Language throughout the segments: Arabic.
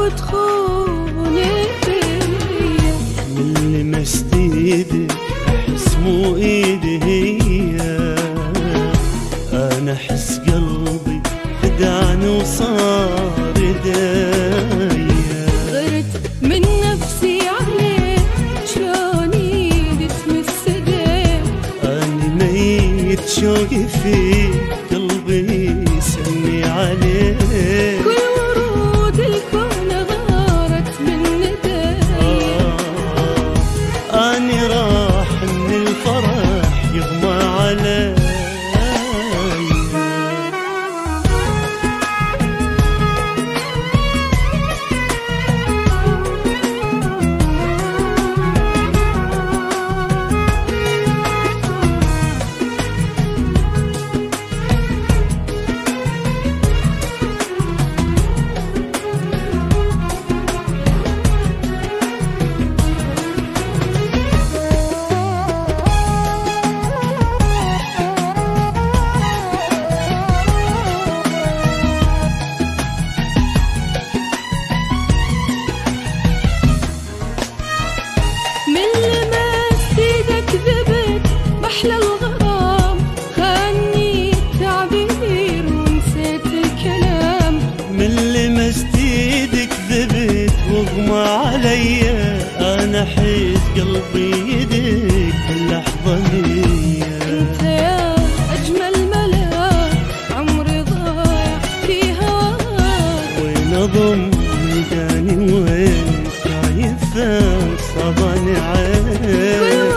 وتخوني فيا. من لمست ايدك احس مو ايدي هي، انا احس قلبي خدعني وصار ايديا. غرت من نفسي عليك شلون ايدي تمس ايديك. اني ميت شوقي فيك قلبي يسمي عليك. كل ورود الكون غارت من ايديا. اني راح من الفرح يغمى علي. أحلى الغرام خاني التعبير ونسيت الكلام. من لمست ايدك ذبت واغمى عليا. انا حيت قلبي يدك باللحظة هي. انت يا اجمل ملاك عمري ضايع في هواك. وين اضم ميداني وين خايفة صابني عين.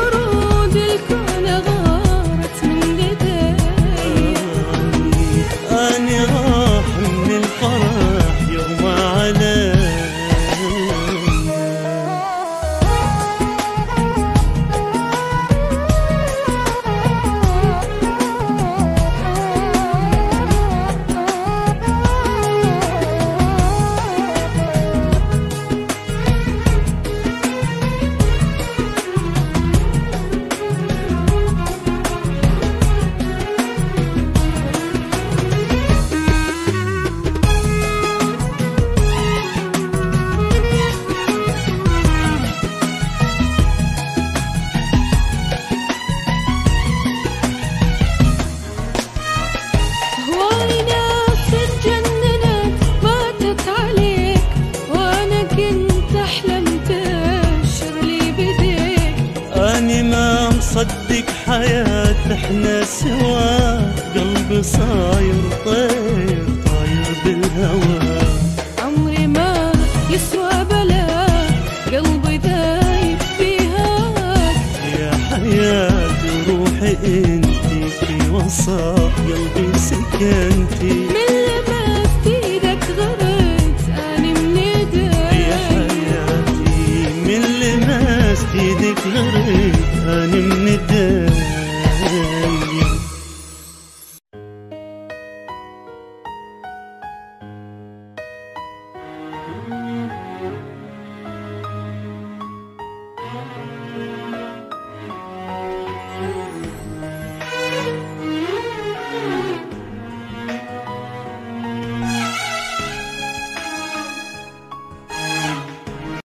أني ما مصدق حياة احنا سوا. قلبي صاير طير طاير بالهوى. عمري ما يسوى بلا قلبي دايب في هواك. يا حياتي روحي انتي في وسط قلبي سكنتي. من لمست ايدك غرت اني من ايديك. يا حياتي من لمست ايدك غرت اني من ايديك.